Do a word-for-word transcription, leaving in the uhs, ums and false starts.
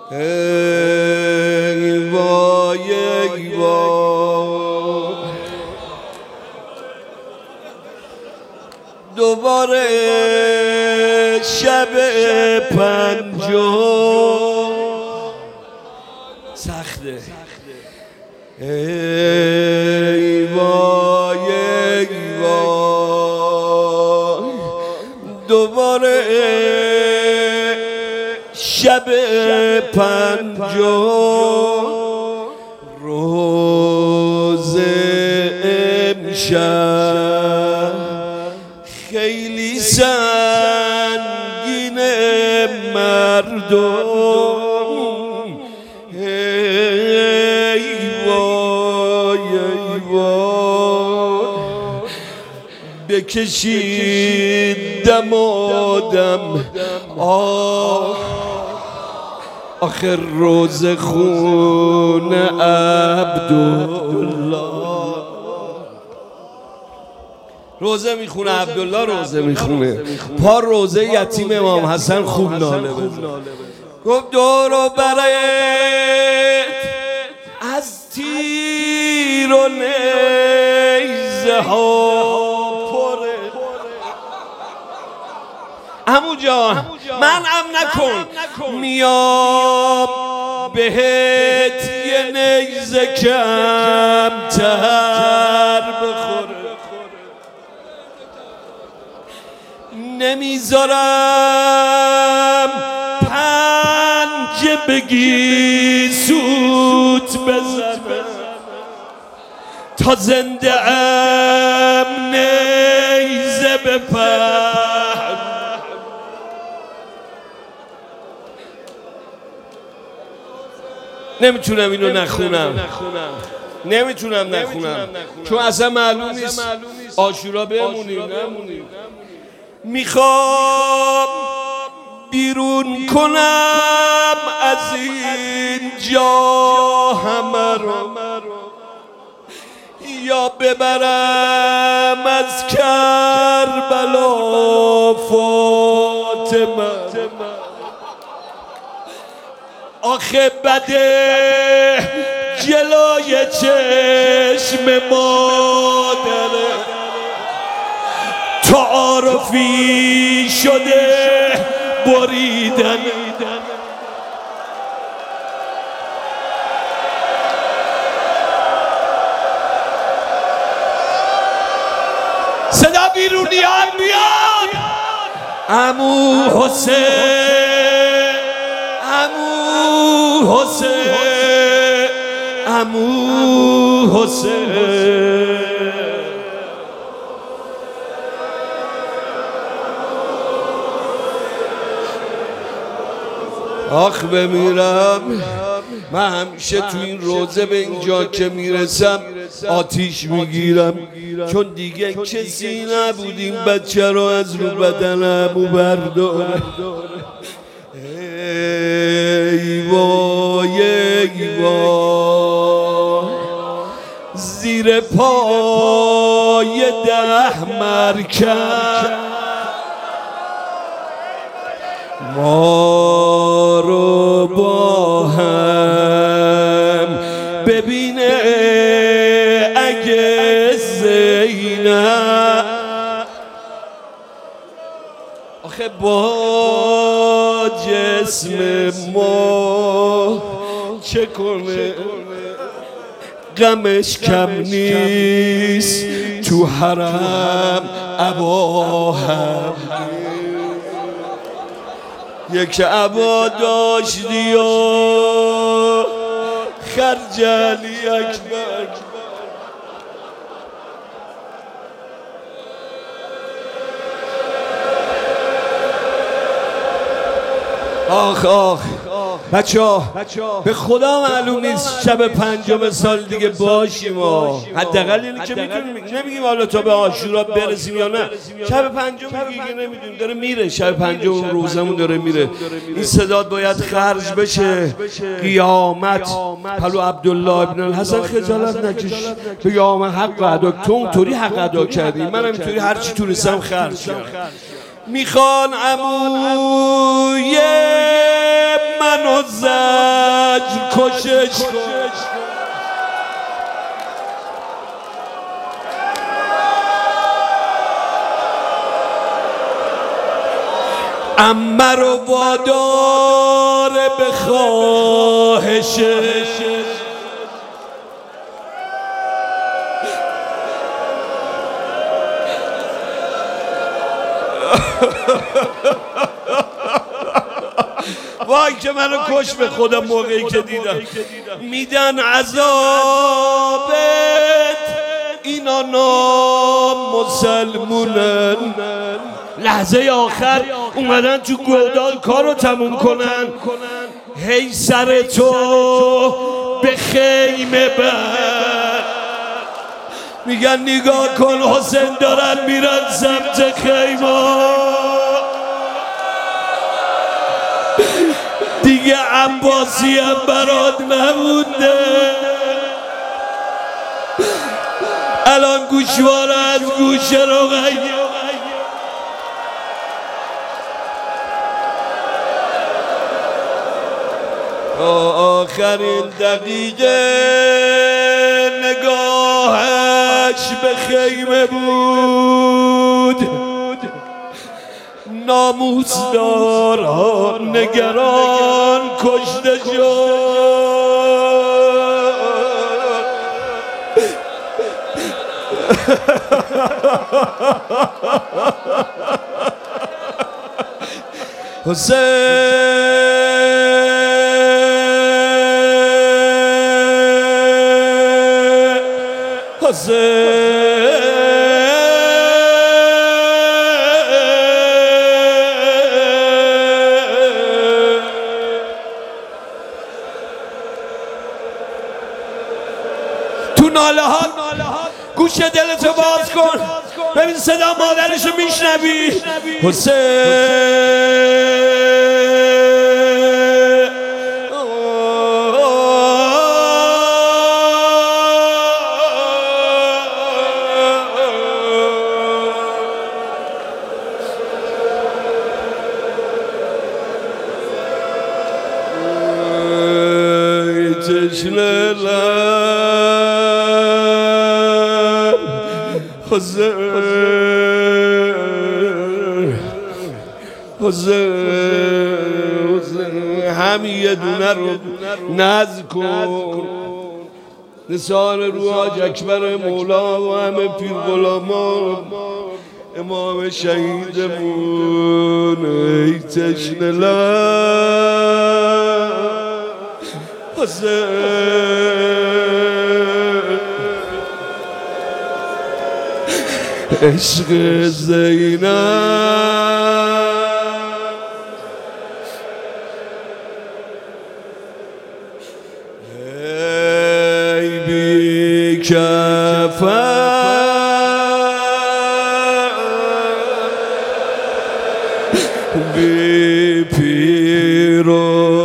ای وای ای وای دوباره شب پنجم سخته ای وای ای وای دوباره شب پنجم روز امشب خیلی سنگین مردم ای وای ای وای بکشید دم آدم آه آخر روز خون عبدالله روزه میخونه عبدالله روزه میخونه پا روزه یتیم امام حسن خوب ناله بزن گفت دور و برایت از تیر و نیزه ها پره عمو جان منعم نکن میام بهت یه نیزه کمتر بخوره نمیذارم پنجه بگی سوت بزنه تا زنده ام نیزه بپر نمیتونم اینو نخونم نمیتونم نخونم چون اصلا معلوم نیست عاشورا بمونیم نمونیم میخوام بیرون کنم از این جا همه رو یا ببرم از کربلا فاطمه آخه بده جلوی چشم مادره تعارفی شده بریدن صدا بیرونیان بیاد عمو حسین عمو حسین عمو حسین آخ بمیرم من همیشه تو این روزه به اینجا که میرسم آتیش میگیرم چون دیگه کسی نبود این بچه رو از رو بدنمو برداره ای وای ای وای زیر پای ده مرکب ما رو با هم ببینه اگه زینب آخه با جسم ما چه کنه غمش کم نیست تو حرم عبا هم یک عبا داشتی و خرجلی اکبر آخ آخ بچه ها به خدا معلوم نیست شب پنجم سال دیگه باشیم ها حداقل اینو که میتونیم نمیگیم حالا تا به عاشورا برسیم یا نه شب پنجم دیگه نمیدونیم داره میره شب پنجم روزمون داره میره این صدات باید خرج بشه قیامت پلو عبدالله ابن الحسن خجالت نکش قیام حق ادا تو اونطوری حق ادا کردی منم اینطوری هرچی تونستم خرج کردم میخوان عموی منو زن کشش کن. عمه رو واداره به خواهشش، وای که منو کش به خودم موقعی که دیدم میدن عذابت، اینا نام مسلمونن. لحظه آخر اومدن تو گودال کارو تموم کنن، هی سر تو به خیمه بر، میگن نگاه کن حسین دارن میرن سمت خیمه، دیگه عباسی هم برات نمونده، الان گوشواره از گوشه رو غیر. آخرین دقیقه نگاهش به خیمه بود، ناموسداران نگران کشته شد. حسین حسین تو ناله ها گوش دلتو باز کن، ببین صدا مادرشو میشنوی. حسین حسین همین یه دونه رو نذر کن، نثار رو حاج اکبر مولا و همه پیر غلامان امام شهیدمون. ای تشنه لب حسین، عشق زینب ای بی کفن بی پیر و